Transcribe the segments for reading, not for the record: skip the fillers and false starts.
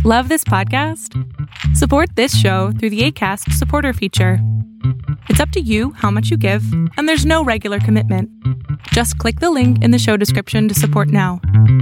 Love this podcast? Support this show through the Acast supporter feature. It's up to you how much you give, and there's no regular commitment. Just click the link in the show description to support now.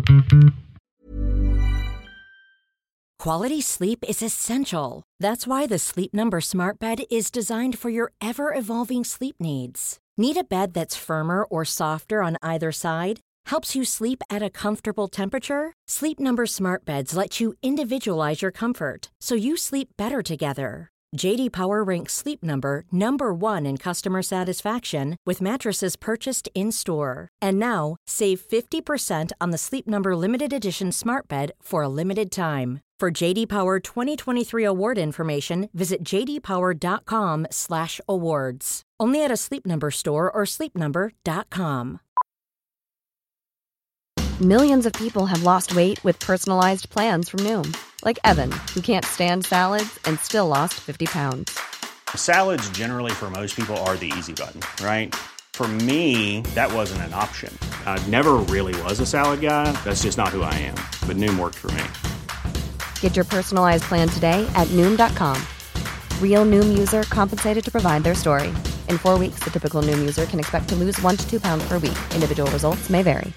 Quality sleep is essential. That's why the Sleep Number Smart Bed is designed for your ever-evolving sleep needs. Need a bed that's firmer or softer on either side? Helps you sleep at a comfortable temperature? Sleep Number Smart Beds let you individualize your comfort, so you sleep better together. J.D. Power ranks Sleep Number number 1 in customer satisfaction with mattresses purchased in-store. And now, save 50% on the Sleep Number Limited Edition Smart Bed for a limited time. For J.D. Power 2023 award information, visit jdpower.com/awards. Only at a Sleep Number store or sleepnumber.com. Millions of people have lost weight with personalized plans from Noom. Like Evan, who can't stand salads and still lost 50 pounds. Salads generally for most people are the easy button, right? For me, that wasn't an option. I never really was a salad guy. That's just not who I am. But Noom worked for me. Get your personalized plan today at Noom.com. Real Noom user compensated to provide their story. In 4 weeks, the typical Noom user can expect to lose 1 to 2 pounds per week. Individual results may vary.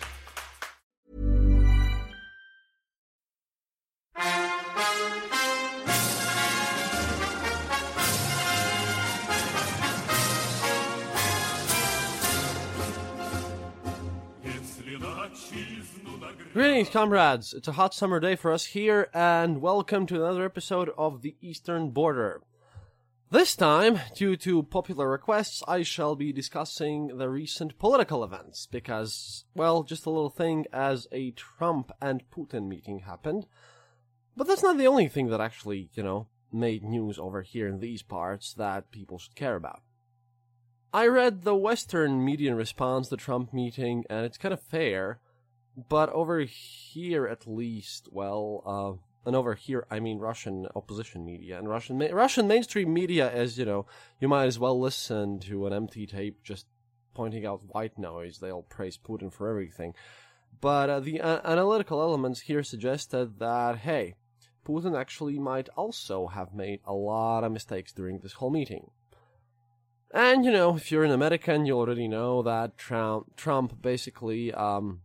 Greetings, comrades! It's a hot summer day for us here, and welcome to another episode of The Eastern Border. This time, due to popular requests, I shall be discussing the recent political events, because, well, just a little thing as a Trump and Putin meeting happened. But that's not the only thing that actually, made news over here in these parts that people should care about. I read the Western media response to the Trump meeting, and it's kind of fair. But over here, at least, and over here, I mean Russian opposition media. And Russian mainstream media is, you might as well listen to an empty tape just pointing out white noise. They'll praise Putin for everything. But the analytical elements here suggested that, hey, Putin actually might also have made a lot of mistakes during this whole meeting. And, if you're an American, you already know that Trump basically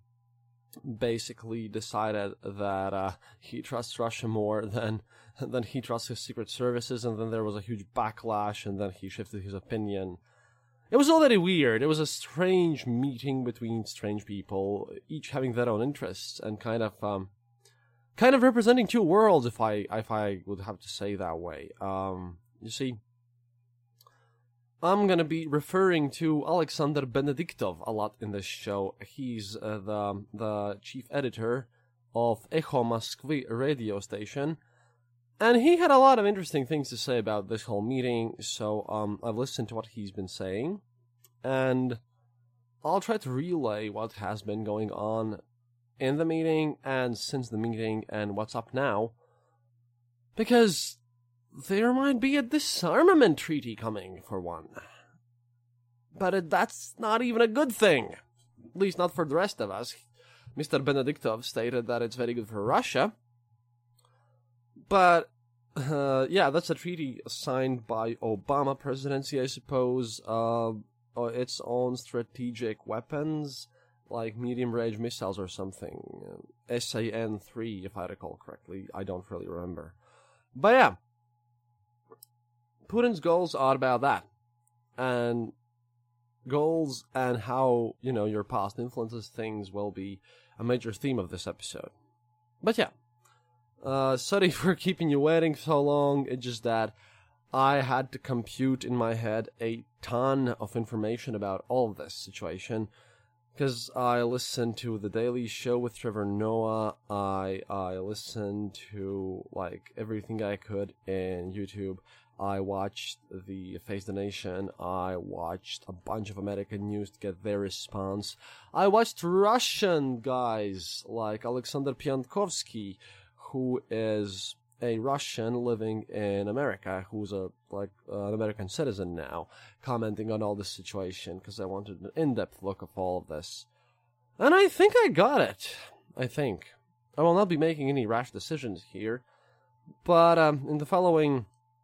decided that he trusts Russia more than he trusts his secret services, and then there was a huge backlash, and then he shifted his opinion. It was all very weird. It was a strange meeting between strange people, each having their own interests, and kind of representing two worlds, if I would have to say that way. You see, I'm going to be referring to Alexander Benediktov a lot in this show. He's the chief editor of Echo Moskvy radio station, and he had a lot of interesting things to say about this whole meeting, so I've listened to what he's been saying, and I'll try to relay what has been going on in the meeting and since the meeting and what's up now, because there might be a disarmament treaty coming, for one. But that's not even a good thing. At least not for the rest of us. Mr. Benediktov stated that it's very good for Russia. But, that's a treaty signed by Obama presidency, I suppose. Its own strategic weapons, like medium-range missiles or something. SAN-3, if I recall correctly. I don't really remember. But yeah. Putin's goals are about that, and goals and how, your past influences things will be a major theme of this episode. But yeah, sorry for keeping you waiting so long. It's just that I had to compute in my head a ton of information about all of this situation, because I listened to The Daily Show with Trevor Noah. I listened to everything I could in YouTube. I watched the Face the Nation. I watched a bunch of American news to get their response. I watched Russian guys like Alexander Piankovsky, who is a Russian living in America, who's an American citizen now, commenting on all this situation, because I wanted an in-depth look of all of this. And I think I got it. I will not be making any rash decisions here. But in the following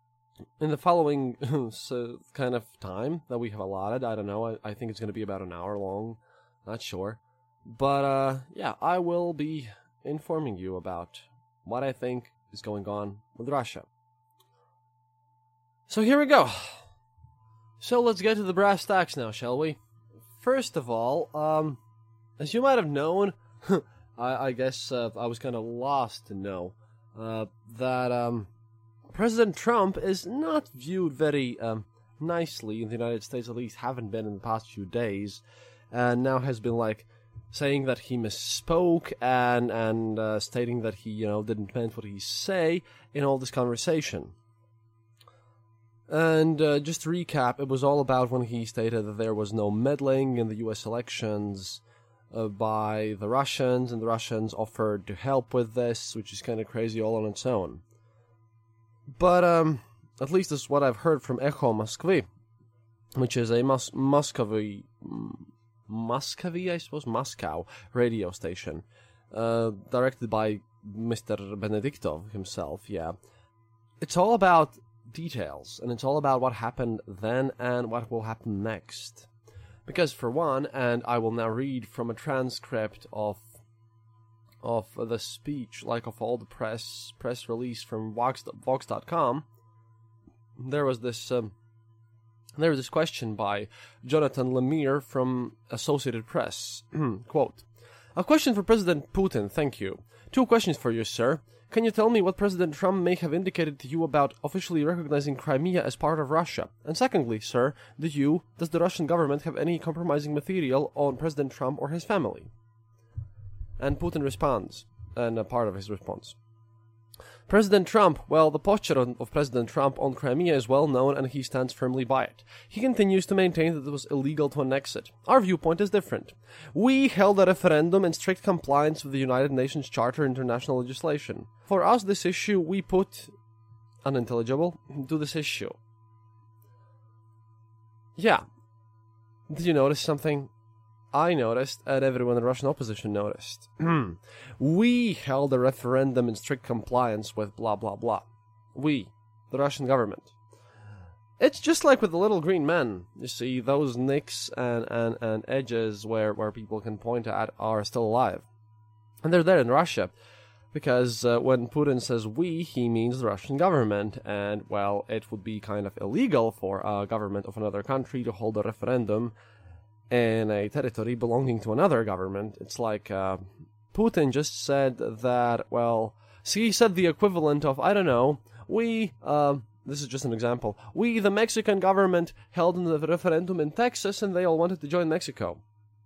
so kind of time that we have allotted, I don't know, I think it's going to be about an hour long, not sure. But yeah, I will be informing you about what I think is going on with Russia. So here we go. So let's get to the brass tacks now, shall we? First of all, as you might have known, I guess I was kind of lost to know that President Trump is not viewed very nicely in the United States, at least haven't been in the past few days, and now has been like saying that he misspoke and stating that he didn't meant what he say in all this conversation. And just to recap, it was all about when he stated that there was no meddling in the U.S. elections by the Russians, and the Russians offered to help with this, which is kind of crazy all on its own. But at least this is what I've heard from Echo Moskvy, which is a Moscow radio station, directed by Mr. Benediktov himself, yeah. It's all about details, and it's all about what happened then and what will happen next. Because for one, and I will now read from a transcript of the speech, like of all the press release from Vox.com, there was this question by Jonathan Lemire from Associated Press. Quote, "A question for President Putin, thank you. 2 questions for you, sir. Can you tell me what President Trump may have indicated to you about officially recognizing Crimea as part of Russia? And secondly, sir, does the Russian government have any compromising material on President Trump or his family?" And Putin responds, and a part of his response. President Trump, well, the posture of President Trump on Crimea is well known and he stands firmly by it. He continues to maintain that it was illegal to annex it. Our viewpoint is different. We held a referendum in strict compliance with the United Nations Charter and international legislation. For us, this issue, we put unintelligible to this issue. Yeah. Did you notice something? I noticed, and everyone in the Russian opposition noticed. We held a referendum in strict compliance with blah blah blah. We, the Russian government. It's just like with the little green men. You see, those nicks and edges where people can point at are still alive. And they're there in Russia. Because when Putin says we, he means the Russian government. And, well, it would be kind of illegal for a government of another country to hold a referendum in a territory belonging to another government. It's like Putin just said that, well, he said the equivalent of, I don't know, this is just an example, we, the Mexican government, held a referendum in Texas and they all wanted to join Mexico.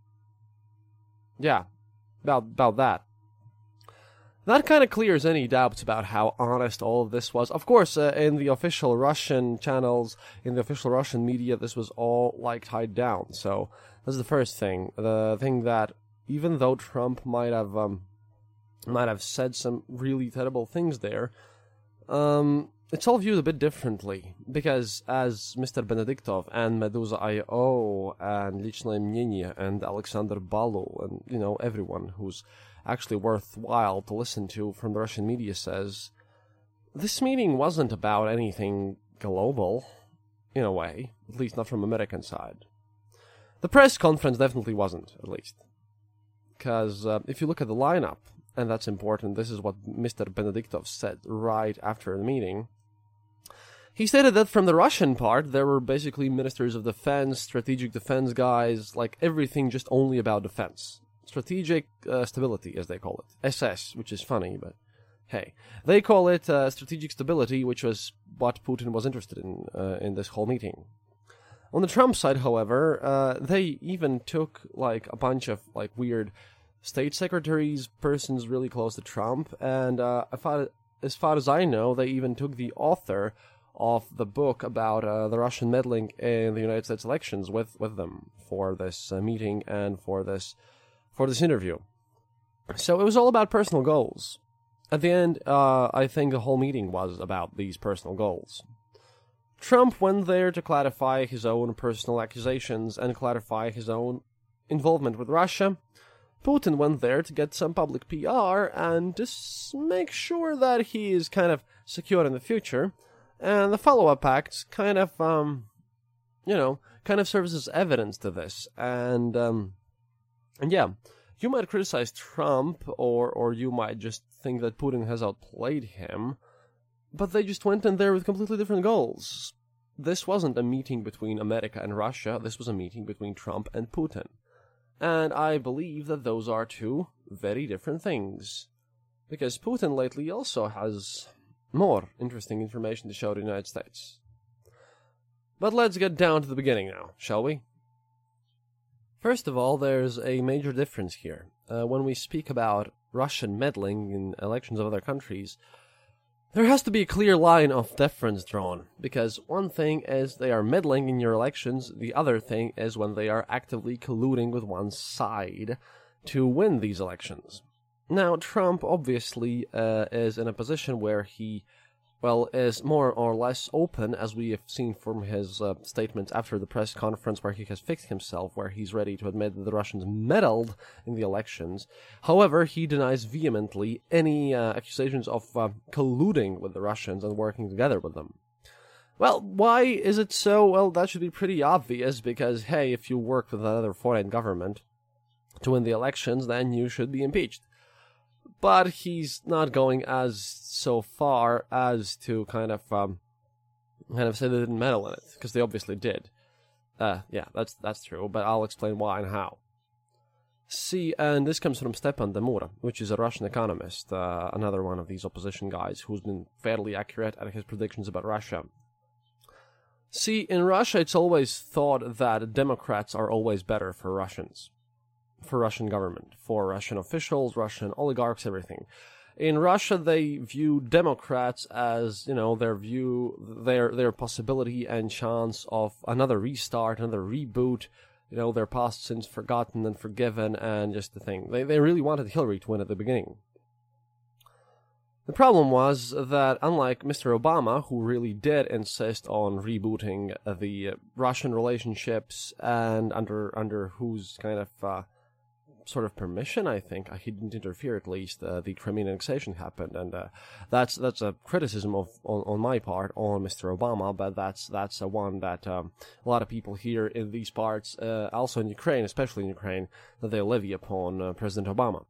Yeah, about that. That kind of clears any doubts about how honest all of this was. Of course, in the official Russian channels, in the official Russian media, this was all, like, tied down. So, that's the first thing. The thing that, even though Trump might have said some really terrible things there, it's all viewed a bit differently. Because, as Mr. Benediktov and Meduza.io and Lichnoye Mnenie and Alexander Balu and, everyone who's actually worthwhile to listen to from the Russian media says, this meeting wasn't about anything global, in a way, at least not from American side. The press conference definitely wasn't, at least. Because if you look at the lineup, and that's important, this is what Mr. Benediktov said right after the meeting, he stated that from the Russian part, there were basically ministers of defense, strategic defense guys, like everything just only about defense. Strategic stability, as they call it. SS, which is funny, but hey. They call it strategic stability, which was what Putin was interested in this whole meeting. On the Trump side, however, they even took, like, a bunch of, like, weird state secretaries, persons really close to Trump, and as far as I know, they even took the author of the book about the Russian meddling in the United States elections with them for this meeting and for this interview. So it was all about personal goals. At the end, I think the whole meeting was about these personal goals. Trump went there to clarify his own personal accusations and clarify his own involvement with Russia. Putin went there to get some public PR and to make sure that he is kind of secure in the future. And the follow-up acts kind of, kind of serves as evidence to this. And yeah, you might criticize Trump, or you might just think that Putin has outplayed him, but they just went in there with completely different goals. This wasn't a meeting between America and Russia, this was a meeting between Trump and Putin. And I believe that those are two very different things. Because Putin lately also has more interesting information to show the United States. But let's get down to the beginning now, shall we? First of all, there's a major difference here. When we speak about Russian meddling in elections of other countries, there has to be a clear line of deference drawn, because one thing is they are meddling in your elections, the other thing is when they are actively colluding with one side to win these elections. Now, Trump obviously is in a position where he, is more or less open, as we have seen from his statements after the press conference where he has fixed himself, where he's ready to admit that the Russians meddled in the elections. However, he denies vehemently any accusations of colluding with the Russians and working together with them. Well, why is it so? Well, that should be pretty obvious, because, hey, if you work with another foreign government to win the elections, then you should be impeached. But he's not going so far as to kind of say they didn't meddle in it, because they obviously did. Yeah, that's true, but I'll explain why and how. See, and this comes from Stepan Demura, which is a Russian economist, another one of these opposition guys who's been fairly accurate at his predictions about Russia. See, in Russia, it's always thought that Democrats are always better for Russians. For Russian government, for Russian officials, Russian oligarchs, everything. In Russia, they view Democrats as, their possibility and chance of another restart, another reboot, their past sins forgotten and forgiven, and just the thing. They really wanted Hillary to win at the beginning. The problem was that, unlike Mr. Obama, who really did insist on rebooting the Russian relationships, and under whose kind of sort of permission, I think, he didn't interfere at least, the Crimean annexation happened, and that's a criticism on my part on Mr. Obama, but that's a one that a lot of people here in these parts, also in Ukraine, especially in Ukraine, that they levy upon President Obama.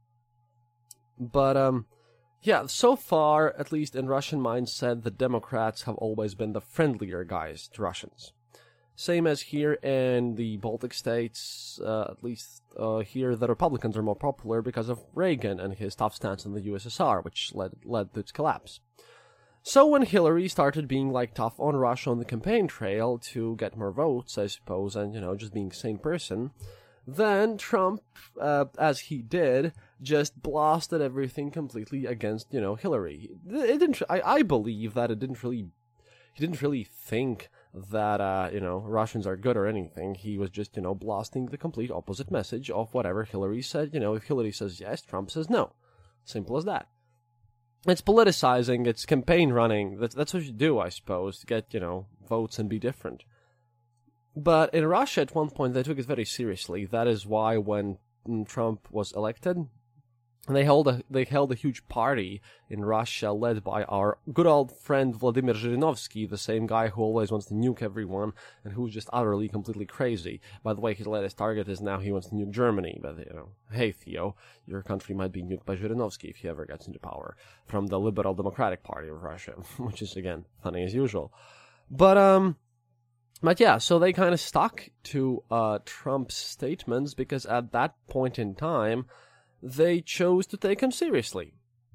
But yeah, so far, at least in Russian mindset, the Democrats have always been the friendlier guys to Russians. Same as here in the Baltic states, at least here the Republicans are more popular because of Reagan and his tough stance in the USSR, which led to its collapse. So when Hillary started being tough on Russia on the campaign trail to get more votes, I suppose, and just being a sane person, then Trump, as he did, just blasted everything completely against Hillary. I believe that he didn't really think that, Russians are good or anything. He was just, blasting the complete opposite message of whatever Hillary said. If Hillary says yes, Trump says no. Simple as that. It's politicizing, it's campaign running. That's what you do, I suppose, to get, votes and be different. But in Russia, at one point, they took it very seriously. That is why when Trump was elected, they held a huge party in Russia led by our good old friend Vladimir Zhirinovsky, the same guy who always wants to nuke everyone and who's just utterly, completely crazy. By the way, his latest target is now he wants to nuke Germany. But, hey, Theo, your country might be nuked by Zhirinovsky if he ever gets into power from the Liberal Democratic Party of Russia, which is, again, funny as usual. But yeah, so they kind of stuck to Trump's statements because at that point in time, they chose to take him seriously.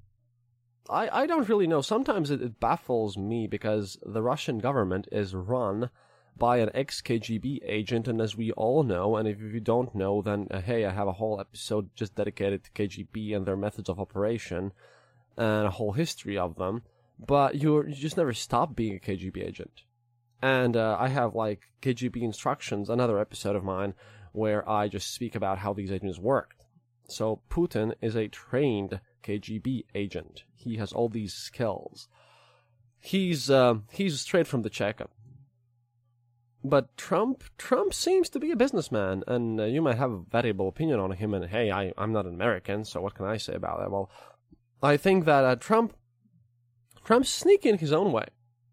I don't really know. Sometimes it baffles me because the Russian government is run by an ex-KGB agent, and as we all know, and if you don't know, then hey, I have a whole episode just dedicated to KGB and their methods of operation, and a whole history of them, but you just never stop being a KGB agent. And I have, KGB Instructions, another episode of mine, where I just speak about how these agents worked. So Putin is a trained KGB agent. He has all these skills. He's straight from the checkup. But Trump seems to be a businessman, and you might have a variable opinion on him, and hey, I'm not an American, so what can I say about that? Well, I think that Trump's sneaky in his own way.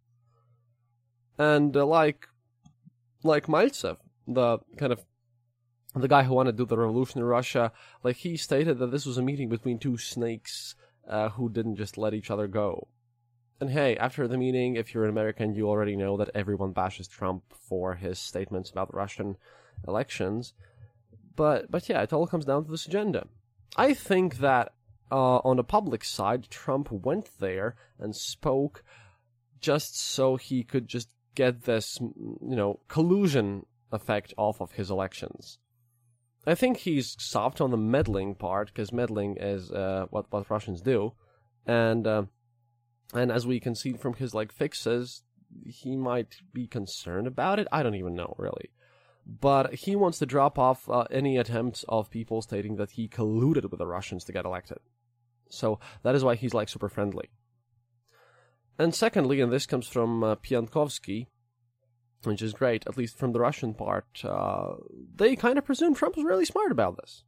And like Maltsev, the guy who wanted to do the revolution in Russia, like he stated that this was a meeting between two snakes who didn't just let each other go. And hey, after the meeting, if you're an American, you already know that everyone bashes Trump for his statements about the Russian elections. But yeah, it all comes down to this agenda. I think that on the public side, Trump went there and spoke just so he could just get this, collusion effect off of his elections. I think he's soft on the meddling part, because meddling is what Russians do, and as we can see from his fixes, he might be concerned about it. I don't even know, really. But he wants to drop off any attempts of people stating that he colluded with the Russians to get elected. So that is why he's super friendly. And secondly, and this comes from Piankovsky, which is great, at least from the Russian part, they kind of presume Trump was really smart about this.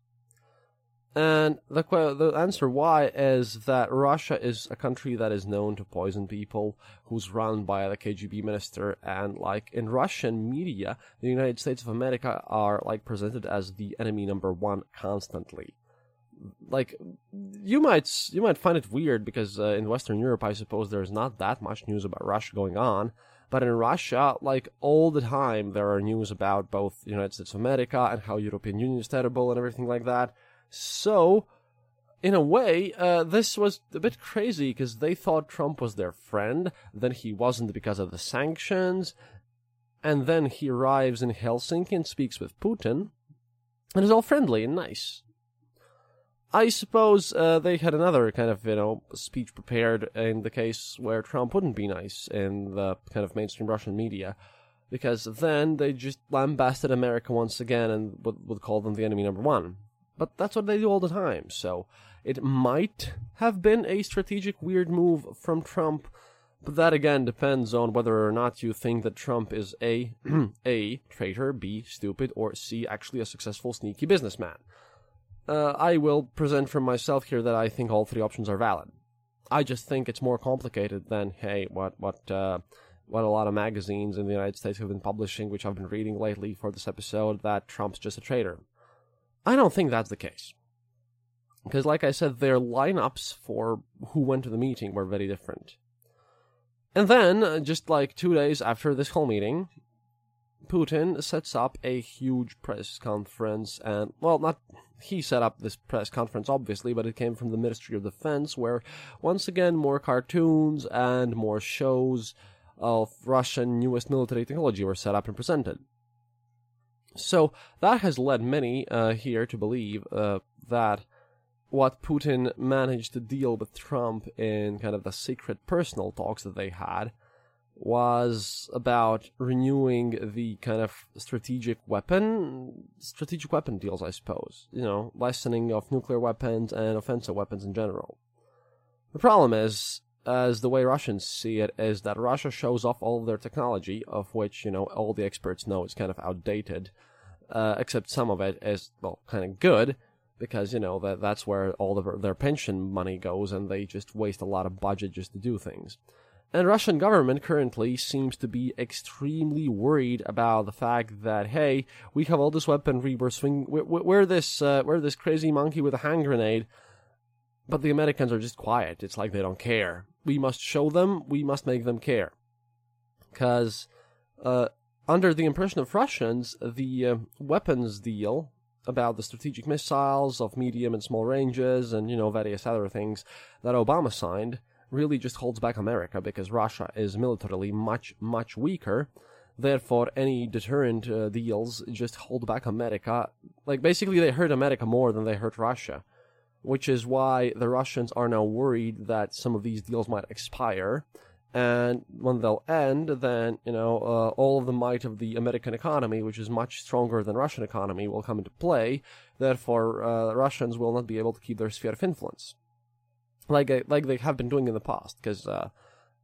And the answer why is that Russia is a country that is known to poison people, who's run by the KGB minister, and in Russian media, the United States of America are presented as the enemy number one constantly. You might find it weird because in Western Europe, I suppose there's not that much news about Russia going on. But in Russia, all the time, there are news about both the United States of America and how European Union is terrible and everything like that. So, in a way, this was a bit crazy because they thought Trump was their friend, then he wasn't because of the sanctions, and then he arrives in Helsinki and speaks with Putin, and is all friendly and nice. I suppose they had another kind of, speech prepared in the case where Trump wouldn't be nice in the kind of mainstream Russian media, because then they just lambasted America once again and would call them the enemy number one. But that's what they do all the time, so it might have been a strategic weird move from Trump, but that again depends on whether or not you think that Trump is A, A, traitor, B, stupid, or C, actually a successful sneaky businessman. I will present from myself here that I think all three options are valid. I just think it's more complicated than, hey, what a lot of magazines in the United States have been publishing, which I've been reading lately for this episode, that Trump's just a traitor. I don't think that's the case. Because, like I said, their lineups for who went to the meeting were very different. And then, just 2 days after this whole meeting, Putin sets up a huge press conference, and, well, not he set up this press conference, obviously, but it came from the Ministry of Defense, where, once again, more cartoons and more shows of Russian newest military technology were set up and presented. So that has led many here to believe that what Putin managed to deal with Trump in kind of the secret personal talks that they had was about renewing the kind of strategic weapon deals, I suppose. Lessening of nuclear weapons and offensive weapons in general. The problem is, as the way Russians see it, is that Russia shows off all of their technology, of which, all the experts know is kind of outdated, except some of it is, kind of good, because, that's where all of their pension money goes, and they just waste a lot of budget just to do things. And Russian government currently seems to be extremely worried about the fact that, hey, we have all this weaponry, we're this crazy monkey with a hand grenade, but the Americans are just quiet. It's like they don't care. We must show them, we must make them care. Because, under the impression of Russians, the weapons deal about the strategic missiles of medium and small ranges and, various other things that Obama signed really just holds back America, because Russia is militarily much, much weaker. Therefore, any deterrent deals just hold back America. Basically, they hurt America more than they hurt Russia, which is why the Russians are now worried that some of these deals might expire, and when they'll end, then, all of the might of the American economy, which is much stronger than Russian economy, will come into play. Therefore, Russians will not be able to keep their sphere of influence. Like they have been doing in the past, because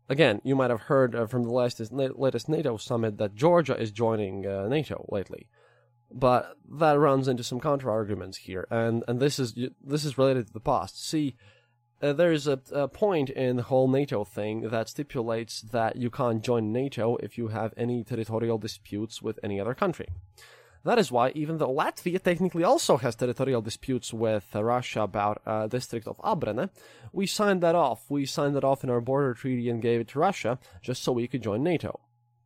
Again, you might have heard from the latest NATO summit that Georgia is joining NATO lately. But that runs into some counter-arguments here, and this is related to the past. See, there is a point in the whole NATO thing that stipulates that you can't join NATO if you have any territorial disputes with any other country. That is why, even though Latvia technically also has territorial disputes with Russia about district of Abrene, we signed that off. We signed that off in our border treaty and gave it to Russia, just so we could join NATO.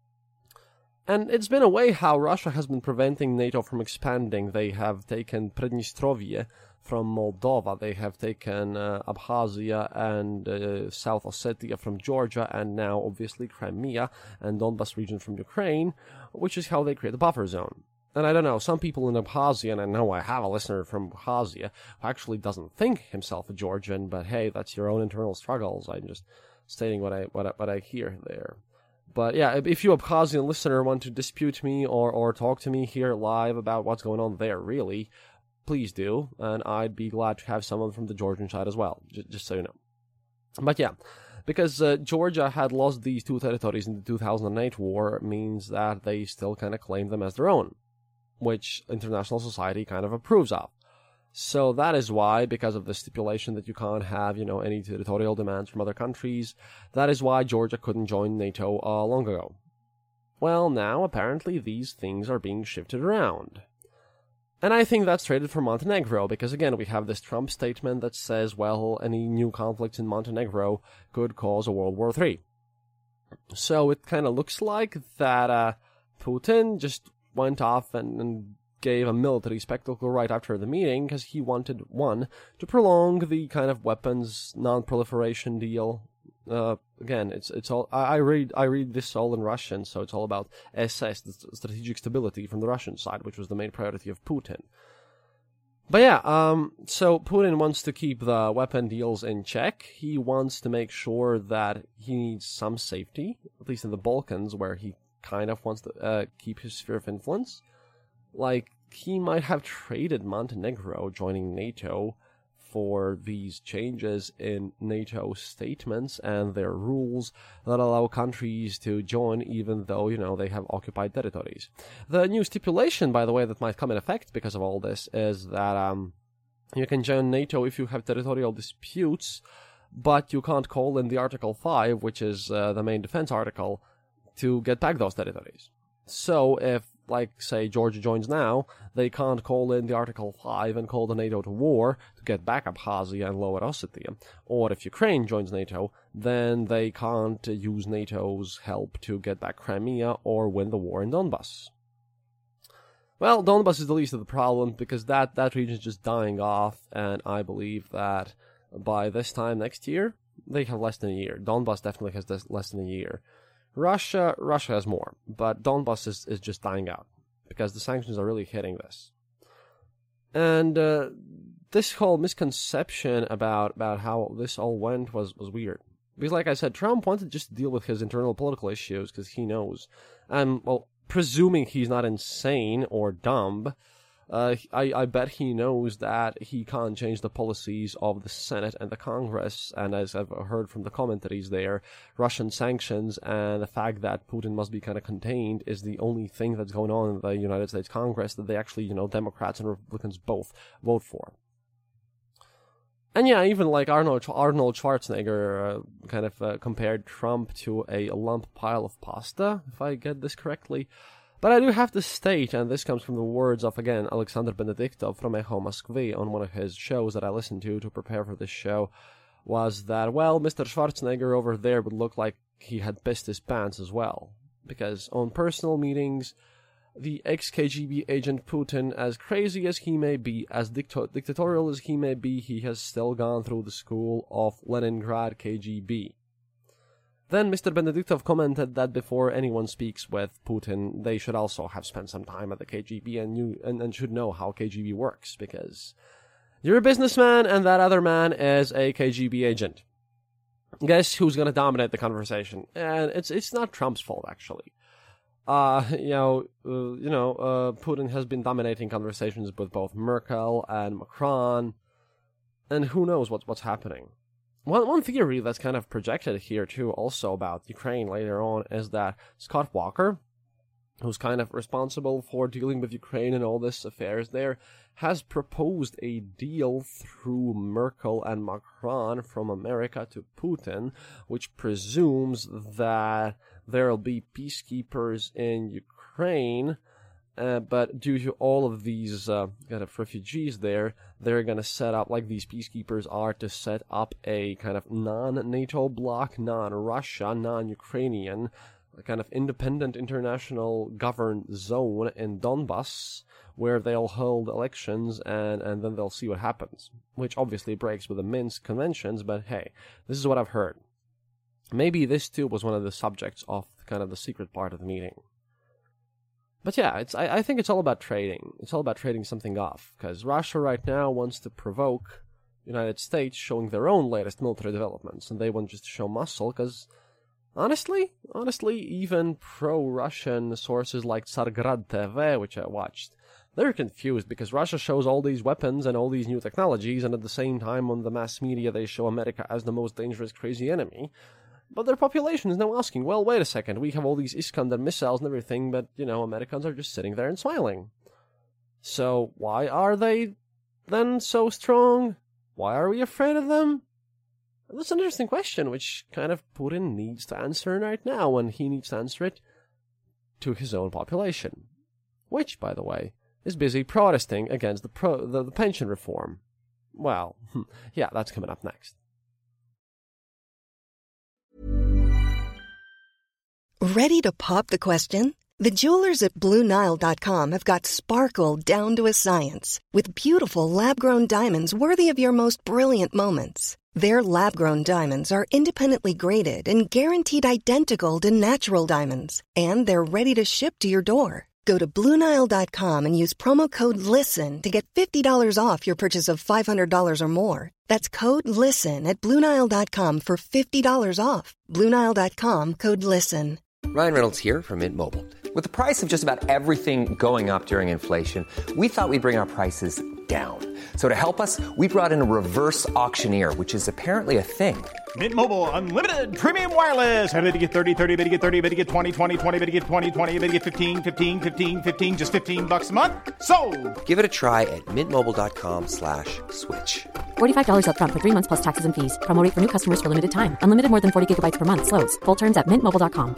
And it's been a way how Russia has been preventing NATO from expanding. They have taken Pridnestrovye from Moldova, they have taken Abkhazia and South Ossetia from Georgia, and now obviously Crimea and Donbas region from Ukraine, which is how they create a buffer zone. And I don't know, some people in Abkhazia, and I know I have a listener from Abkhazia who actually doesn't think himself a Georgian, but hey, that's your own internal struggles. I'm just stating what I hear there. But yeah, if you Abkhazian listener want to dispute me or talk to me here live about what's going on there, really, please do, and I'd be glad to have someone from the Georgian side as well, just so you know. But yeah, because Georgia had lost these two territories in the 2008 war, means that they still kind of claim them as their own, which international society kind of approves of. So that is why, because of the stipulation that you can't have, any territorial demands from other countries, that is why Georgia couldn't join NATO long ago. Well, now, apparently, these things are being shifted around. And I think that's traded for Montenegro, because again, we have this Trump statement that says, well, any new conflicts in Montenegro could cause a World War III. So it kind of looks like that Putin just went off and gave a military spectacle right after the meeting, because he wanted, one, to prolong the kind of weapons non-proliferation deal. Again, it's all I read this all in Russian, so it's all about SS, the strategic stability from the Russian side, which was the main priority of Putin. But yeah, so Putin wants to keep the weapon deals in check. He wants to make sure that he needs some safety, at least in the Balkans, where he kind of wants to keep his sphere of influence. Like, he might have traded Montenegro joining NATO for these changes in NATO statements and their rules that allow countries to join even though, they have occupied territories. The new stipulation, by the way, that might come in effect because of all this is that you can join NATO if you have territorial disputes, but you can't call in the Article 5, which is the main defense article, to get back those territories. So if, say, Georgia joins now, they can't call in the Article 5 and call the NATO to war to get back Abkhazia and Lower Ossetia. Or if Ukraine joins NATO, then they can't use NATO's help to get back Crimea or win the war in Donbas. Well, Donbas is the least of the problem, because that region is just dying off, and I believe that by this time next year, they have less than a year. Donbas definitely has less than a year. Russia has more, but Donbas is just dying out, because the sanctions are really hitting this. And this whole misconception about how this all went was weird. Because like I said, Trump wanted just to deal with his internal political issues, because he knows. And, presuming he's not insane or dumb, I bet he knows that he can't change the policies of the Senate and the Congress, and as I've heard from the commentaries there, Russian sanctions and the fact that Putin must be kind of contained is the only thing that's going on in the United States Congress that they actually, Democrats and Republicans both vote for. And yeah, even like Arnold Schwarzenegger kind of compared Trump to a lump pile of pasta, if I get this correctly. But I do have to state, and this comes from the words of, again, Alexander Benediktov from Echo Moskvy on one of his shows that I listened to prepare for this show, was that, well, Mr. Schwarzenegger over there would look like he had pissed his pants as well. Because on personal meetings, the ex-KGB agent Putin, as crazy as he may be, as dictatorial as he may be, he has still gone through the school of Leningrad KGB. Then Mr. Benediktov commented that before anyone speaks with Putin, they should also have spent some time at the KGB and should know how KGB works, because you're a businessman and that other man is a KGB agent. Guess who's going to dominate the conversation? And it's not Trump's fault, actually. Putin has been dominating conversations with both Merkel and Macron, and who knows what's happening. One theory that's kind of projected here, too, also about Ukraine later on, is that Scott Walker, who's kind of responsible for dealing with Ukraine and all this affairs there, has proposed a deal through Merkel and Macron from America to Putin, which presumes that there'll be peacekeepers in Ukraine, but due to all of these kind of refugees there, they're going to set up, like these peacekeepers are, to set up a kind of non-NATO bloc, non-Russia, non-Ukrainian, kind of independent international governed zone in Donbass, where they'll hold elections and then they'll see what happens, which obviously breaks with the Minsk conventions, but hey, this is what I've heard. Maybe this too was one of the subjects of kind of the secret part of the meeting. But yeah, I think it's all about trading. It's all about trading something off, because Russia right now wants to provoke the United States showing their own latest military developments, and they want just to show muscle, because honestly, even pro-Russian sources like Tsargrad TV, which I watched, they're confused because Russia shows all these weapons and all these new technologies, and at the same time on the mass media they show America as the most dangerous, crazy enemy. But their population is now asking, well, wait a second, we have all these Iskander missiles and everything, but, Americans are just sitting there and smiling. So why are they then so strong? Why are we afraid of them? That's an interesting question, which kind of Putin needs to answer right now, and he needs to answer it to his own population. Which, by the way, is busy protesting against the pension reform. Well, yeah, that's coming up next. Ready to pop the question? The jewelers at BlueNile.com have got sparkle down to a science with beautiful lab-grown diamonds worthy of your most brilliant moments. Their lab-grown diamonds are independently graded and guaranteed identical to natural diamonds, and they're ready to ship to your door. Go to BlueNile.com and use promo code LISTEN to get $50 off your purchase of $500 or more. That's code LISTEN at BlueNile.com for $50 off. BlueNile.com, code LISTEN. Ryan Reynolds here from Mint Mobile. With the price of just about everything going up during inflation, we thought we'd bring our prices down. So to help us, we brought in a reverse auctioneer, which is apparently a thing. Mint Mobile Unlimited Premium Wireless. How to get 30, 30, bit to get 30, bit to get 20, 20, 20, bit to get 20, 20, bit to get 15, 15, 15, 15, just $15 a month? Sold! Give it a try at mintmobile.com/switch. $45 up front for 3 months plus taxes and fees. Promo rate for new customers for limited time. Unlimited more than 40 gigabytes per month. Slows full terms at mintmobile.com.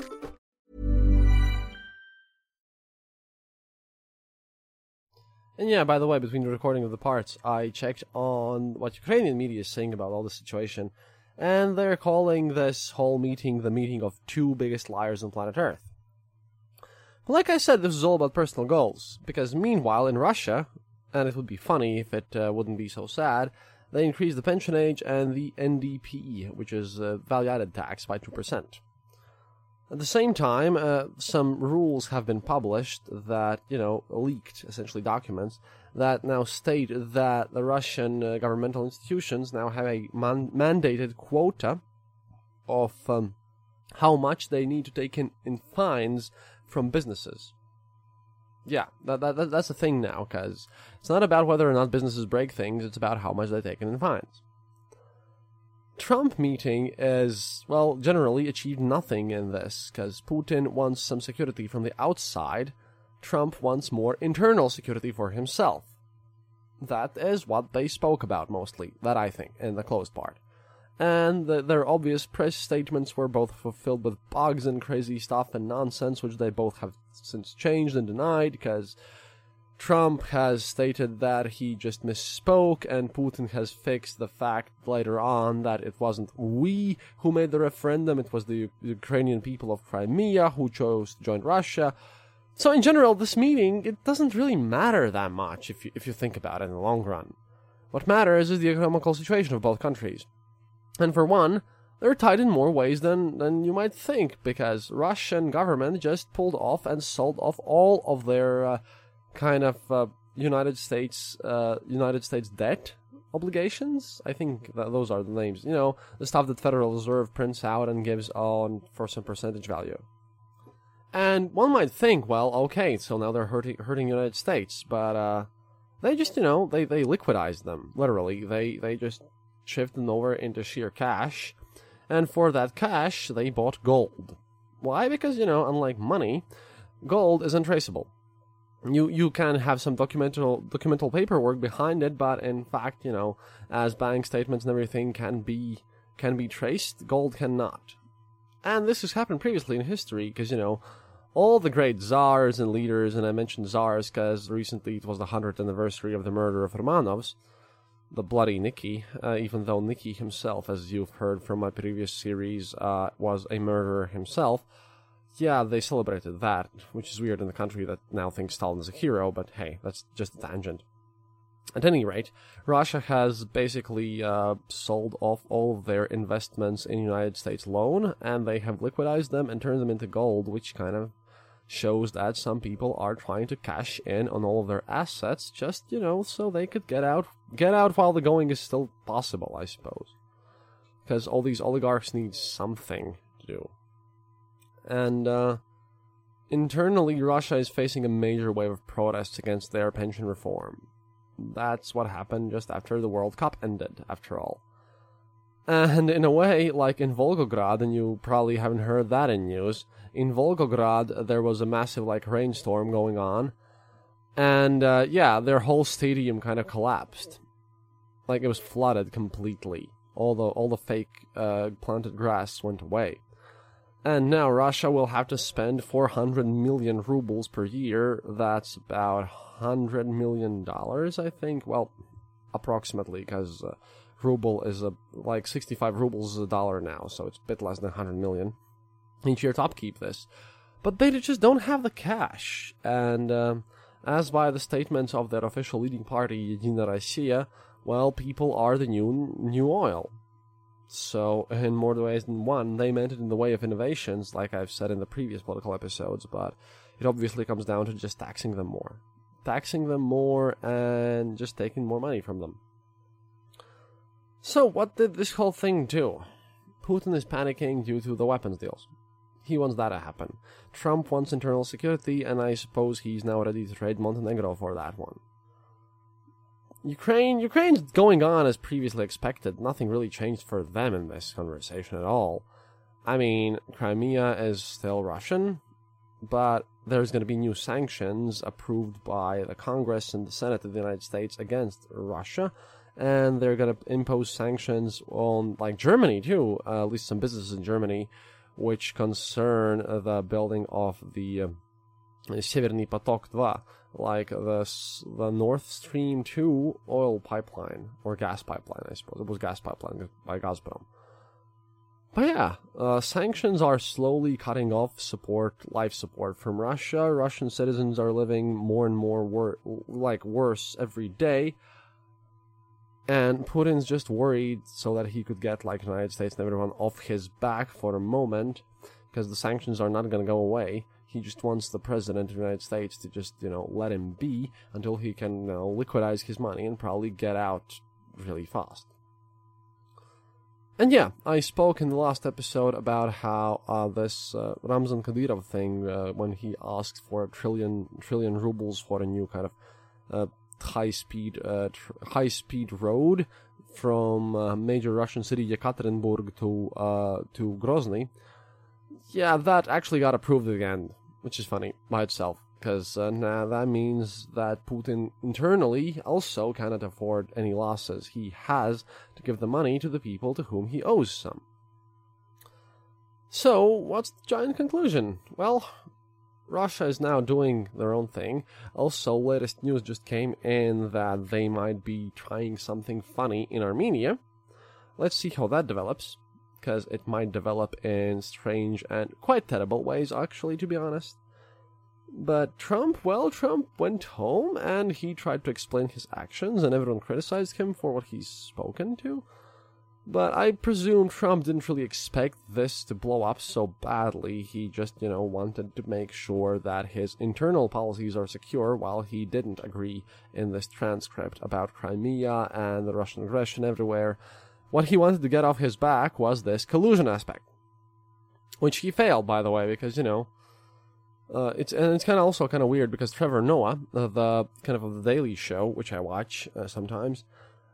And yeah, by the way, between the recording of the parts, I checked on what Ukrainian media is saying about all the situation, and they're calling this whole meeting the meeting of two biggest liars on planet Earth. But like I said, this is all about personal goals, because meanwhile in Russia, and it would be funny if it wouldn't be so sad, they increased the pension age and the NDP, which is value-added tax, by 2%. At the same time, some rules have been published that, leaked, essentially documents, that now state that the Russian governmental institutions now have a mandated quota of how much they need to take in fines from businesses. Yeah, that's a thing now, because it's not about whether or not businesses break things, it's about how much they take in fines. Trump meeting is, well, generally achieved nothing in this, because Putin wants some security from the outside, Trump wants more internal security for himself. That is what they spoke about mostly, that I think, in the closed part. And their obvious press statements were both filled with bugs and crazy stuff and nonsense, which they both have since changed and denied, because Trump has stated that he just misspoke, and Putin has fixed the fact later on that it wasn't we who made the referendum, it was the Ukrainian people of Crimea who chose to join Russia. So in general, this meeting, it doesn't really matter that much if you think about it in the long run. What matters is the economical situation of both countries. And for one, they're tied in more ways than you might think, because Russian government just pulled off and sold off all of their kind of United States debt obligations. I think those are the names. The stuff that Federal Reserve prints out and gives on for some percentage value. And one might think, well, okay, so now they're hurting United States, but they just, they liquidized them, literally. They just shifted them over into sheer cash, and for that cash, they bought gold. Why? Because, unlike money, gold is untraceable. You can have some documental paperwork behind it, but in fact, as bank statements and everything can be traced, gold cannot. And this has happened previously in history, because, all the great czars and leaders, and I mentioned czars because recently it was the 100th anniversary of the murder of Romanovs, the bloody Nicky, even though Nicky himself, as you've heard from my previous series, was a murderer himself. Yeah, they celebrated that, which is weird in the country that now thinks Stalin is a hero, but hey, that's just a tangent. At any rate, Russia has basically sold off all of their investments in United States loan, and they have liquidized them and turned them into gold, which kind of shows that some people are trying to cash in on all of their assets, just, so they could get out while the going is still possible, I suppose. Because all these oligarchs need something to do. And internally, Russia is facing a major wave of protests against their pension reform. That's what happened just after the World Cup ended, after all. And in a way, like in Volgograd, and you probably haven't heard that in news, in Volgograd there was a massive rainstorm going on, and their whole stadium kind of collapsed. It was flooded completely. All the fake planted grass went away. And now Russia will have to spend 400 million rubles per year. That's about $100 million, I think. Well, approximately, because ruble is 65 rubles is $1 now, so it's a bit less than 100 million each year to upkeep this. But they just don't have the cash. And as by the statements of their official leading party, Единая Россия, well, people are the new oil. So, in more ways than one, they meant it in the way of innovations, like I've said in the previous political episodes, but it obviously comes down to just taxing them more. Taxing them more and just taking more money from them. So, what did this whole thing do? Putin is panicking due to the weapons deals. He wants that to happen. Trump wants internal security, and I suppose he's now ready to trade Montenegro for that one. Ukraine's going on as previously expected. Nothing really changed for them in this conversation at all. I mean, Crimea is still Russian, but there's going to be new sanctions approved by the Congress and the Senate of the United States against Russia, and they're going to impose sanctions on, Germany, too, at least some businesses in Germany, which concern the building of the Severny Potok 2, the Nord Stream 2 oil pipeline, or gas pipeline, I suppose. It was gas pipeline by Gazprom. But yeah, sanctions are slowly cutting off life support from Russia. Russian citizens are living more and more worse every day. And Putin's just worried so that he could get the United States and everyone off his back for a moment, because the sanctions are not going to go away. He just wants the president of the United States to just, let him be until he can, liquidize his money and probably get out really fast. And yeah, I spoke in the last episode about how this Ramzan Kadyrov thing, when he asked for a trillion rubles for a new kind of high-speed road from major Russian city Yekaterinburg to Grozny. Yeah, that actually got approved again, which is funny by itself, because now that means that Putin internally also cannot afford any losses. He has to give the money to the people to whom he owes some. So, what's the giant conclusion? Well, Russia is now doing their own thing. Also, latest news just came in that they might be trying something funny in Armenia. Let's see how that develops, because it might develop in strange and quite terrible ways, actually, to be honest. But Trump went home, and he tried to explain his actions, and everyone criticized him for what he's spoken to. But I presume Trump didn't really expect this to blow up so badly. He just, wanted to make sure that his internal policies are secure, while he didn't agree in this transcript about Crimea and the Russian aggression everywhere. What he wanted to get off his back was this collusion aspect, which he failed, by the way, because, it's kind of also kind of weird because Trevor Noah, the kind of the Daily Show, which I watch sometimes,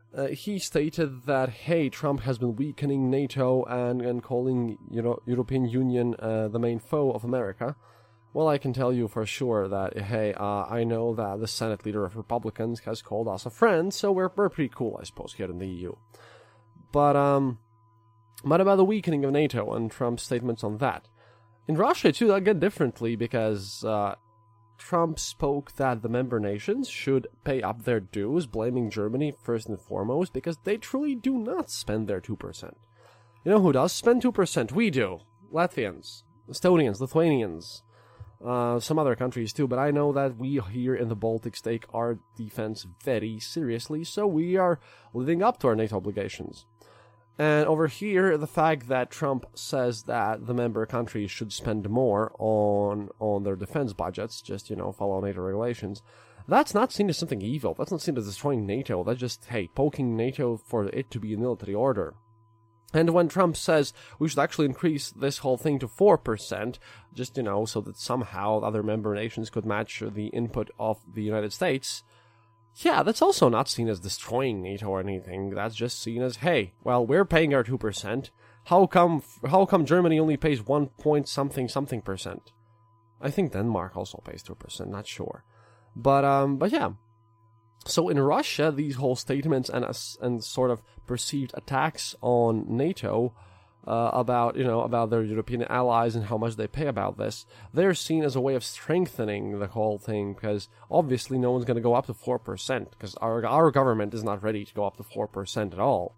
he stated that, hey, Trump has been weakening NATO and calling European Union the main foe of America. Well, I can tell you for sure that, hey, I know that the Senate leader of Republicans has called us a friend, so we're pretty cool, I suppose, here in the EU. But about the weakening of NATO and Trump's statements on that? In Russia, too, again, differently, because Trump spoke that the member nations should pay up their dues, blaming Germany first and foremost, because they truly do not spend their 2%. You know who does spend 2%? We do. Latvians, Estonians, Lithuanians, some other countries too, but I know that we here in the Baltics take our defense very seriously, so we are living up to our NATO obligations. And over here, the fact that Trump says that the member countries should spend more on their defense budgets, just, follow NATO regulations, that's not seen as something evil. That's not seen as destroying NATO. That's just, hey, poking NATO for it to be a military order. And when Trump says we should actually increase this whole thing to 4%, just, so that somehow other member nations could match the input of the United States, yeah, that's also not seen as destroying NATO or anything. That's just seen as, hey, well, we're paying our 2%. How come Germany only pays 1.something percent? I think Denmark also pays 2%, not sure. But yeah. So in Russia, these whole statements and sort of perceived attacks on NATO about their European allies and how much they pay about this, they're seen as a way of strengthening the whole thing, because obviously no one's going to go up to 4%, because our government is not ready to go up to 4% at all.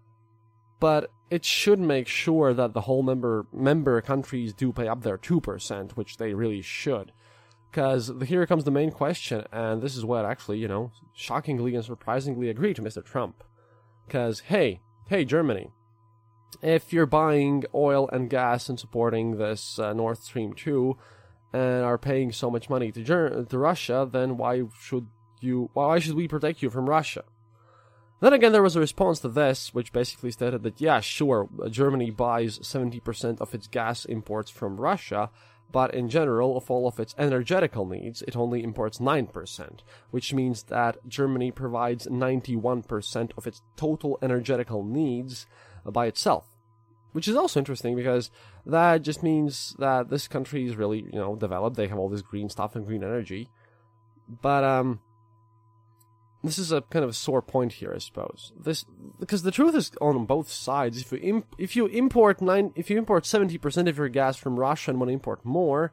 But it should make sure that the whole member countries do pay up their 2%, which they really should. Because here comes the main question, and this is what actually, shockingly and surprisingly agreed to Mr. Trump. Because, hey, Germany, if you're buying oil and gas and supporting this Nord Stream 2 and are paying so much money to Russia, then why should we protect you from Russia? Then again, there was a response to this, which basically stated that, yeah, sure, Germany buys 70% of its gas imports from Russia, but in general, of all of its energetical needs, it only imports 9%, which means that Germany provides 91% of its total energetical needs by itself. Which is also interesting, because that just means that this country is really, developed. They have all this green stuff and green energy. But, this is a kind of a sore point here, I suppose. Because the truth is on both sides. If you import 70% of your gas from Russia and want to import more,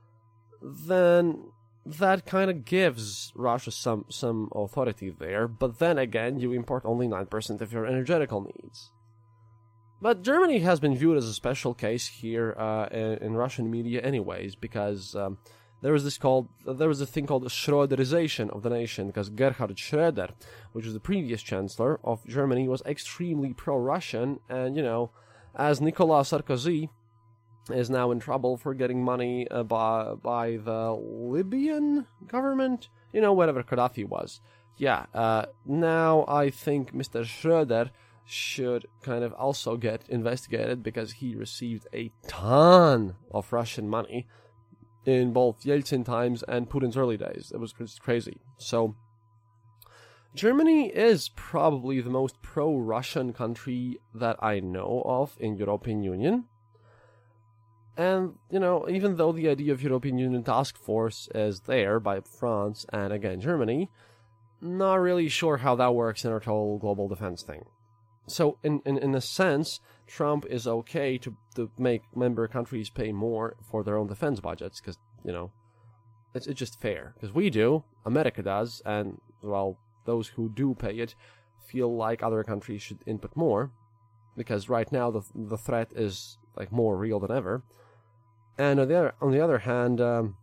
then that kind of gives Russia some authority there. But then again, you import only 9% of your energetical needs. But Germany has been viewed as a special case here in Russian media, anyways, because there was a thing called Schröderization of the nation, because Gerhard Schröder, which was the previous chancellor of Germany, was extremely pro-Russian, and, as Nicolas Sarkozy is now in trouble for getting money by the Libyan government, whatever Gaddafi was. Yeah, now I think Mr. Schröder should kind of also get investigated, because he received a ton of Russian money in both Yeltsin times and Putin's early days. It was just crazy. So, Germany is probably the most pro-Russian country that I know of in European Union. And, even though the idea of European Union task force is there by France and, again, Germany, not really sure how that works in our total global defense thing. So, in a sense, Trump is okay to make member countries pay more for their own defense budgets, because, it's just fair. Because we do, America does, and, well, those who do pay it feel like other countries should input more, because right now the threat is, more real than ever. And on the other hand,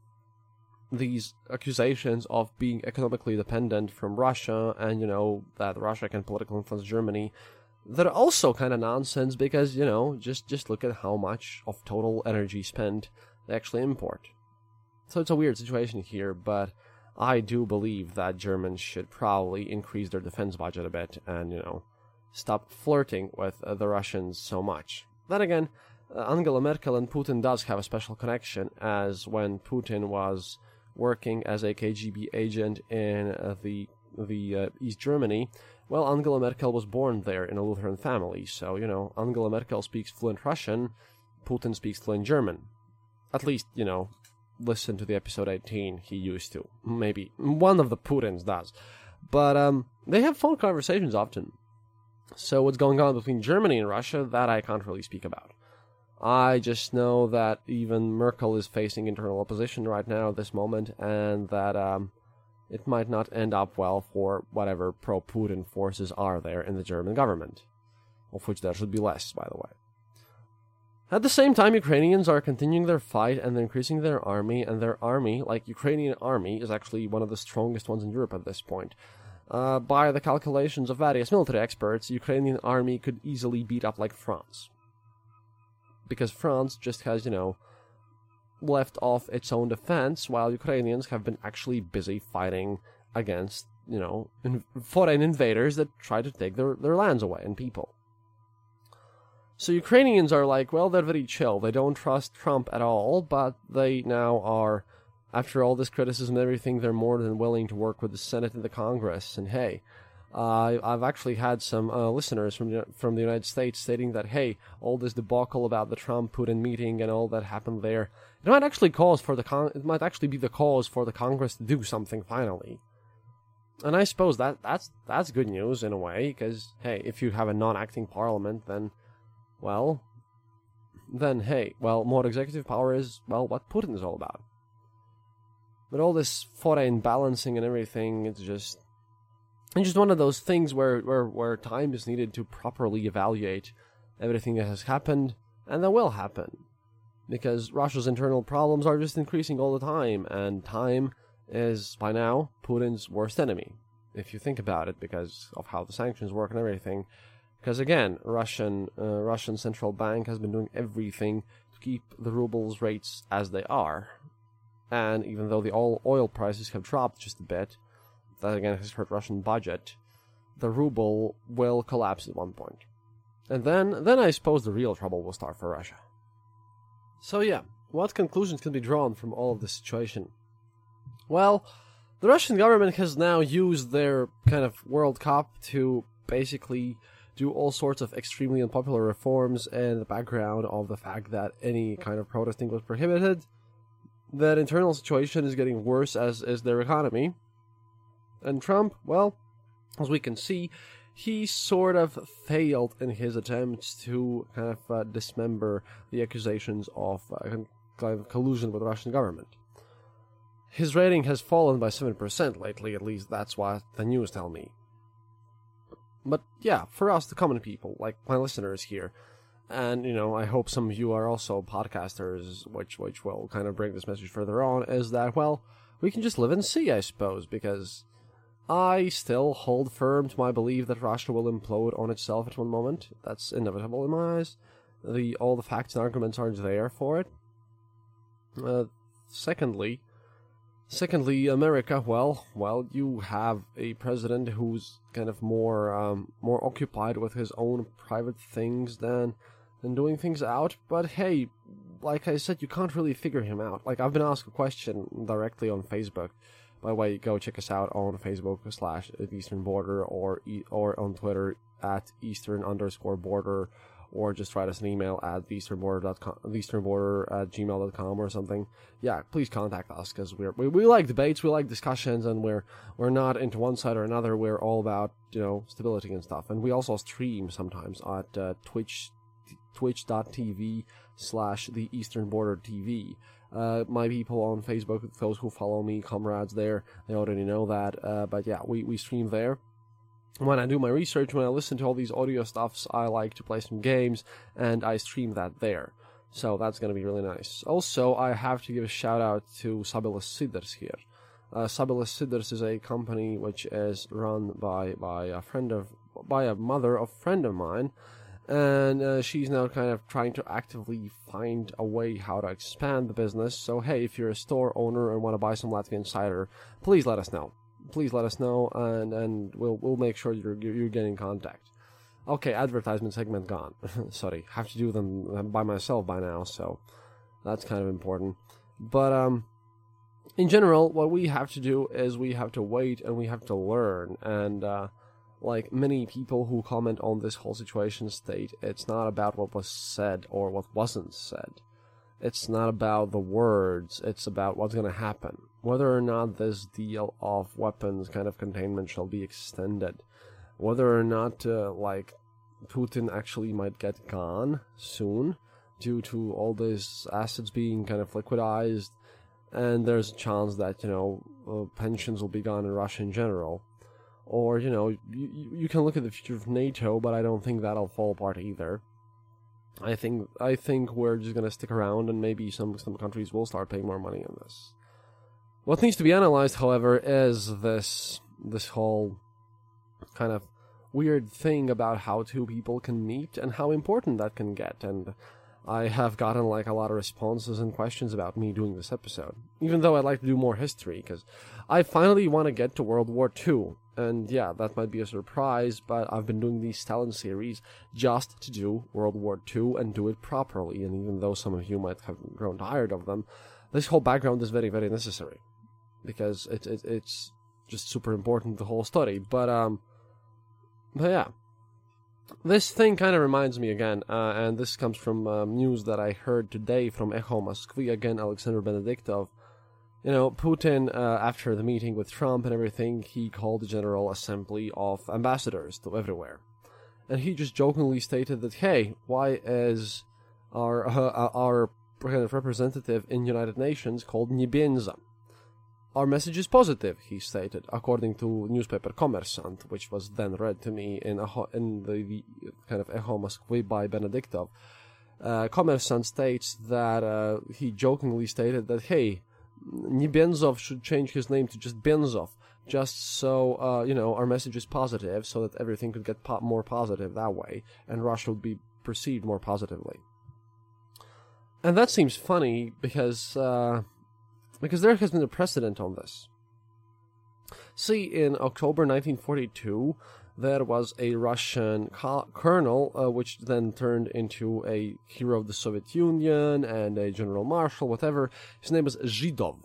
these accusations of being economically dependent from Russia, and, that Russia can politically influence Germany, they're also kind of nonsense, because, just look at how much of total energy spent they actually import. So it's a weird situation here, but I do believe that Germans should probably increase their defense budget a bit and, stop flirting with the Russians so much. Then again, Angela Merkel and Putin does have a special connection, as when Putin was working as a KGB agent in the East Germany, well, Angela Merkel was born there in a Lutheran family, so, Angela Merkel speaks fluent Russian, Putin speaks fluent German. At least, listen to the episode 18, he used to. Maybe one of the Putins does. But they have phone conversations often. So what's going on between Germany and Russia, that I can't really speak about. I just know that even Merkel is facing internal opposition right now at this moment, and that it might not end up well for whatever pro-Putin forces are there in the German government, of which there should be less, by the way. At the same time, Ukrainians are continuing their fight and increasing their army, and their army, like Ukrainian army, is actually one of the strongest ones in Europe at this point. By the calculations of various military experts, Ukrainian army could easily beat up like France. Because France just has, left off its own defense, while Ukrainians have been actually busy fighting against, foreign invaders that try to take their lands away and people. So Ukrainians are like, well, they're very chill. They don't trust Trump at all, but they now are, after all this criticism and everything, they're more than willing to work with the Senate and the Congress. And hey, I've actually had some listeners from the United States stating that, hey, all this debacle about the Trump-Putin meeting and all that happened there, it might actually be the cause for the Congress to do something finally. And I suppose that's good news in a way, because hey, if you have a non-acting parliament, then more executive power is, what Putin is all about. But all this foreign balancing and everything, it's just one of those things where time is needed to properly evaluate everything that has happened, and that will happen. Because Russia's internal problems are just increasing all the time, and time is, by now, Putin's worst enemy, if you think about it, because of how the sanctions work and everything. Because again, Russian central bank has been doing everything to keep the ruble's rates as they are. And even though the oil prices have dropped just a bit, that again has hurt Russian budget, the ruble will collapse at one point. And then I suppose the real trouble will start for Russia. So yeah, what conclusions can be drawn from all of this situation? Well, the Russian government has now used their kind of World Cup to basically do all sorts of extremely unpopular reforms in the background of the fact that any kind of protesting was prohibited. That internal situation is getting worse, as is their economy. And Trump, well, as we can see, he sort of failed in his attempts to kind of dismember the accusations of kind of collusion with the Russian government. His rating has fallen by 7% lately, at least that's what the news tell me. But yeah, for us, the common people, like my listeners here, and, I hope some of you are also podcasters, which will kind of bring this message further on, is that, well, we can just live and see, I suppose, because I still hold firm to my belief that Russia will implode on itself at one moment. That's inevitable in my eyes. All the facts and arguments aren't there for it. Secondly, America, well, you have a president who's kind of more occupied with his own private things than doing things out. But hey, like I said, you can't really figure him out. Like, I've been asked a question directly on Facebook. By the way, go check us out on Facebook /Eastern Border or on Twitter @Eastern_border, or just write us an email at easternborder@gmail.com or something. Yeah, please contact us, because we like debates, we like discussions, and we're not into one side or another. We're all about stability and stuff. And we also stream sometimes at twitch.tv/theeasternbordertv. My people on Facebook, those who follow me, comrades there, they already know that. But yeah, we stream there. When I do my research, when I listen to all these audio stuffs, I like to play some games, and I stream that there. So that's going to be really nice. Also, I have to give a shout out to Sabilas Siders here. Sabilas Siders is a company which is run by a mother of a friend of mine, and she's now kind of trying to actively find a way how to expand the business. So hey, if you're a store owner and want to buy some Latvian cider, please let us know. And we'll make sure you get in contact. Okay, advertisement segment gone. Sorry, have to do them by myself by now, so that's kind of important. But in general, what we have to do is we have to wait and we have to learn. And like many people who comment on this whole situation state, it's not about what was said or what wasn't said. It's not about the words, it's about what's going to happen. Whether or not this deal of weapons kind of containment shall be extended. Whether or not, Putin actually might get gone soon due to all these assets being kind of liquidized. And there's a chance that, pensions will be gone in Russia in general. Or, you can look at the future of NATO, but I don't think that'll fall apart either. I think we're just gonna stick around, and maybe some countries will start paying more money on this. What needs to be analyzed, however, is this whole kind of weird thing about how two people can meet and how important that can get. And I have gotten a lot of responses and questions about me doing this episode, even though I'd like to do more history, because I finally want to get to World War II. And yeah, that might be a surprise, but I've been doing these Stalin series just to do World War II and do it properly. And even though some of you might have grown tired of them, this whole background is very, very necessary, because it's just super important, the whole story. But yeah, this thing kind of reminds me again, and this comes from news that I heard today from Echo Moskvy, again, Alexander Benediktov. Putin, after the meeting with Trump and everything, he called a general assembly of ambassadors to everywhere. And he just jokingly stated that, hey, why is our kind of representative in United Nations called Niebenza? Our message is positive, he stated, according to newspaper Kommersant, which was then read to me in the kind of Echo Moskvy by Benediktov. Kommersant states that he jokingly stated that, hey, Nebenzov should change his name to just Benzov, just so, our message is positive, so that everything could get more positive that way, and Russia would be perceived more positively. And that seems funny, because there has been a precedent on this. See, in October 1942, there was a Russian colonel, which then turned into a hero of the Soviet Union and a general marshal, whatever. His name was Zhidov.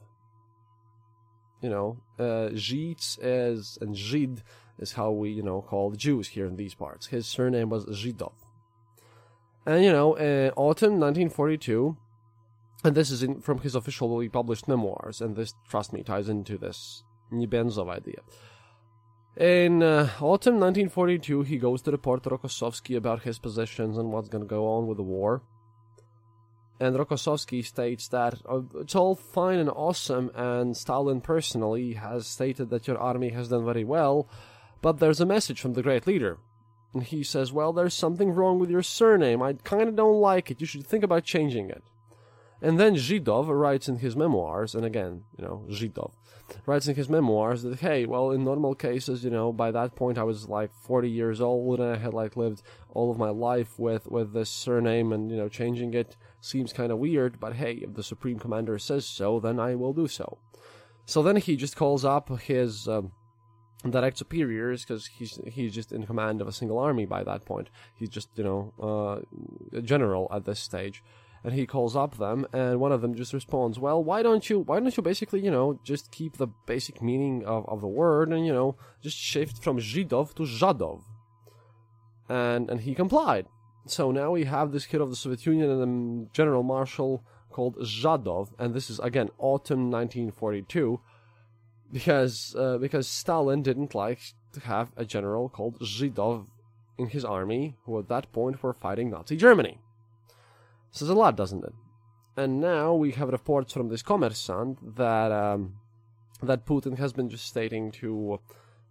Zhits is, and Zhid is how we, call the Jews here in these parts. His surname was Zhidov. And, autumn 1942, and this is from his officially published memoirs, and this, trust me, ties into this Nebenzov idea. In autumn 1942, he goes to report to Rokossovsky about his positions and what's going to go on with the war. And Rokossovsky states that it's all fine and awesome, and Stalin personally has stated that your army has done very well, but there's a message from the great leader. And he says, well, there's something wrong with your surname. I kind of don't like it. You should think about changing it. And then Zhidov writes in his memoirs, and again, Zhidov writes in his memoirs that, hey, well, in normal cases, by that point I was 40 years old, and I had lived all of my life with this surname, and, changing it seems kind of weird, but hey, if the Supreme Commander says so, then I will do so. So then he just calls up his direct superiors, because he's just in command of a single army by that point. He's just, a general at this stage. And he calls up them, and one of them just responds, well, why don't you basically, just keep the basic meaning of the word and, just shift from Zhidov to Zhadov. And he complied. So now we have this kid of the Soviet Union and a general marshal called Zhadov, and this is, again, autumn 1942, because Stalin didn't like to have a general called Zhidov in his army, who at that point were fighting Nazi Germany. Says a lot, doesn't it? And now we have reports from this Kommersant that Putin has been just stating to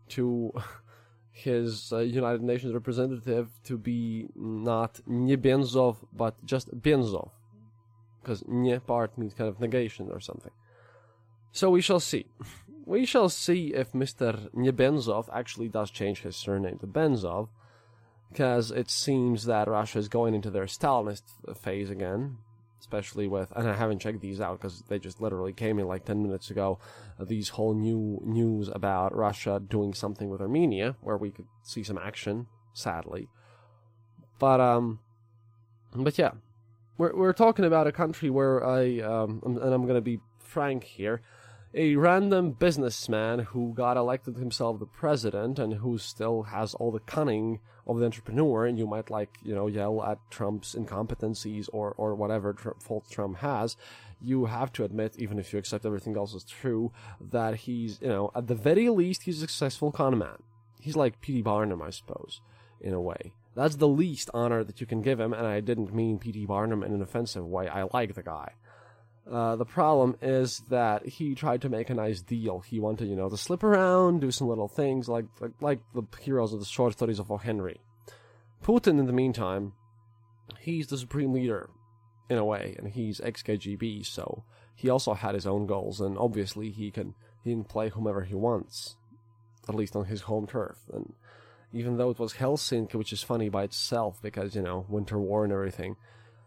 his United Nations representative to be not Nebenzov, but just Benzov, because Nye part means kind of negation or something. So we shall see. We shall see if Mr. Nebenzov actually does change his surname to Benzov, because it seems that Russia is going into their Stalinist phase again, especially with, and I haven't checked these out because they just literally came in 10 minutes ago, these whole new news about Russia doing something with Armenia, where we could see some action, sadly. But yeah, we're talking about a country where and I'm going to be frank here, a random businessman who got elected himself the president and who still has all the cunning of the entrepreneur, and you might yell at Trump's incompetencies or whatever faults Trump has, you have to admit, even if you accept everything else is true, that he's, at the very least, he's a successful con man. He's like P.T. Barnum, I suppose, in a way. That's the least honor that you can give him, and I didn't mean P.T. Barnum in an offensive way. I like the guy. The problem is that he tried to make a nice deal. He wanted, to slip around, do some little things like the heroes of the short stories of O. Henry. Putin, in the meantime, he's the supreme leader, in a way, and he's ex-KGB, so he also had his own goals, and obviously he can play whomever he wants, at least on his home turf. And even though it was Helsinki, which is funny by itself, because, winter war and everything,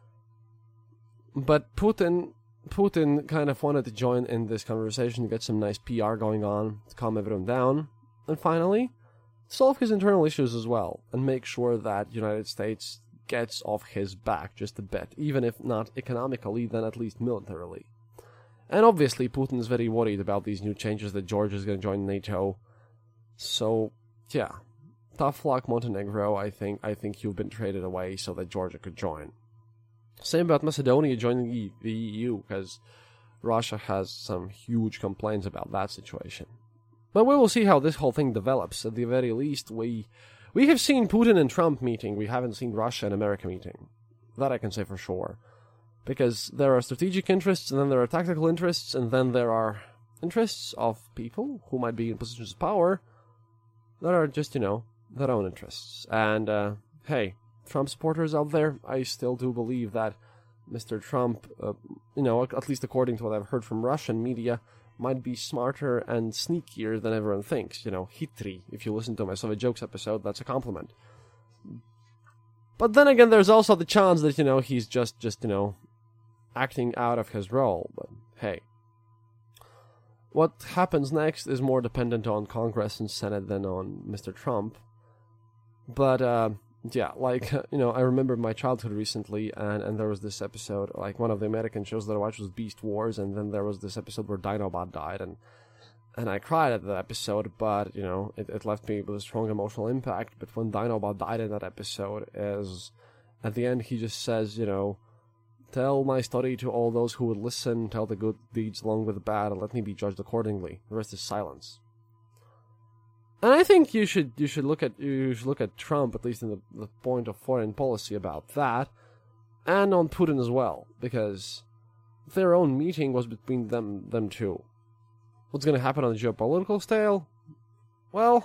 but Putin kind of wanted to join in this conversation, get some nice PR going on, to calm everyone down, and finally, solve his internal issues as well, and make sure that United States gets off his back just a bit, even if not economically, then at least militarily. And obviously, Putin is very worried about these new changes that Georgia is going to join NATO. So, yeah, tough luck, Montenegro. I think you've been traded away so that Georgia could join. Same about Macedonia joining the EU, because Russia has some huge complaints about that situation. But we will see how this whole thing develops. At the very least, we have seen Putin and Trump meeting. We haven't seen Russia and America meeting. That I can say for sure. Because there are strategic interests, and then there are tactical interests, and then there are interests of people who might be in positions of power that are just, their own interests. And, hey, Trump supporters out there, I still do believe that Mr. Trump, at least according to what I've heard from Russian media, might be smarter and sneakier than everyone thinks. Hitri. If you listen to my Soviet Jokes episode, that's a compliment. But then again, there's also the chance that, he's just acting out of his role. But hey, what happens next is more dependent on Congress and Senate than on Mr. Trump. But, yeah, I remember my childhood recently, and there was this episode, one of the American shows that I watched was Beast Wars, and then there was this episode where Dinobot died, and I cried at that episode, but, it left me with a strong emotional impact. But when Dinobot died in that episode, at the end he just says, tell my story to all those who would listen, tell the good deeds along with the bad, and let me be judged accordingly. The rest is silence. And I think you should look at Trump, at least in the point of foreign policy, about that, and on Putin as well, because their own meeting was between them two. What's going to happen on the geopolitical scale? Well,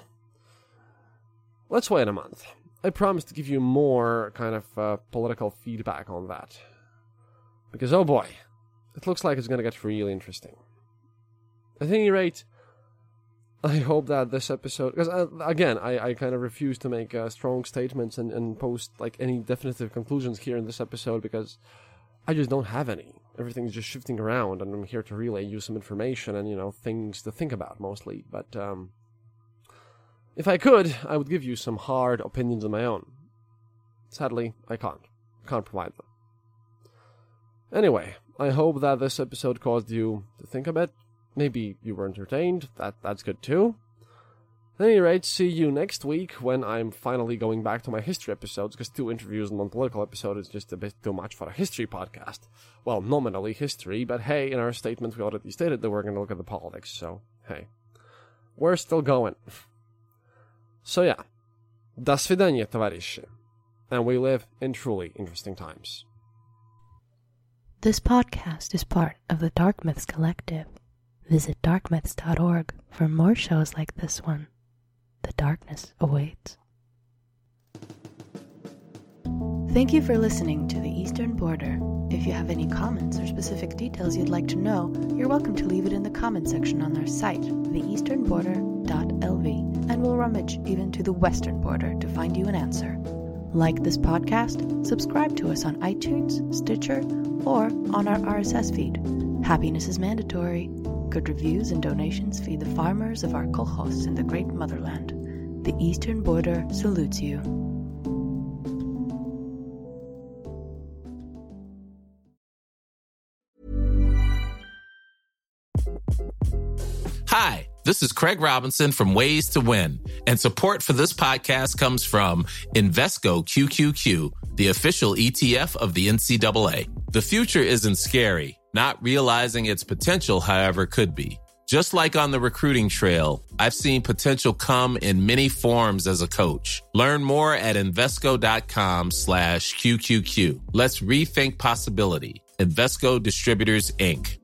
let's wait a month. I promise to give you more kind of political feedback on that, because oh boy, it looks like it's going to get really interesting. At any rate, I hope that this episode, because again, I kind of refuse to make strong statements and post any definitive conclusions here in this episode, because I just don't have any. Everything's just shifting around, and I'm here to relay you some information and, things to think about mostly. But if I could, I would give you some hard opinions of my own. Sadly, I can't provide them. Anyway, I hope that this episode caused you to think a bit. Maybe you were entertained, that's good too. At any rate, see you next week when I'm finally going back to my history episodes, because 2 interviews and 1 political episode is just a bit too much for a history podcast. Well, nominally history, but hey, in our statement we already stated that we're going to look at the politics, so hey. We're still going. So yeah, до свидания, товарищи. And we live in truly interesting times. This podcast is part of the Dark Myths Collective. Visit darkmyths.org for more shows like this one. The darkness awaits. Thank you for listening to The Eastern Border. If you have any comments or specific details you'd like to know, you're welcome to leave it in the comment section on our site, theeasternborder.lv, and we'll rummage even to the western border to find you an answer. Like this podcast, subscribe to us on iTunes, Stitcher, or on our RSS feed. Happiness is mandatory. Good reviews and donations feed the farmers of our kolkhos in the great motherland. The Eastern Border salutes you. Hi, this is Craig Robinson from Ways to Win, and support for this podcast comes from Invesco QQQ, the official ETF of the NCAA. The future isn't scary. Not realizing its potential, however, could be. Just like on the recruiting trail, I've seen potential come in many forms as a coach. Learn more at Invesco.com/QQQ. Let's rethink possibility. Invesco Distributors, Inc.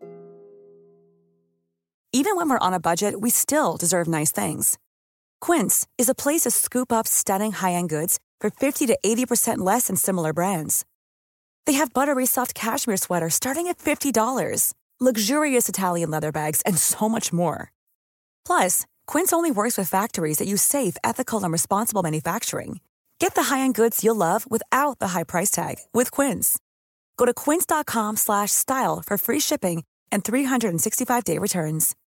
Even when we're on a budget, we still deserve nice things. Quince is a place to scoop up stunning high-end goods for 50 to 80% less than similar brands. They have buttery soft cashmere sweaters starting at $50, luxurious Italian leather bags, and so much more. Plus, Quince only works with factories that use safe, ethical, and responsible manufacturing. Get the high-end goods you'll love without the high price tag with Quince. Go to quince.com/style for free shipping and 365-day returns.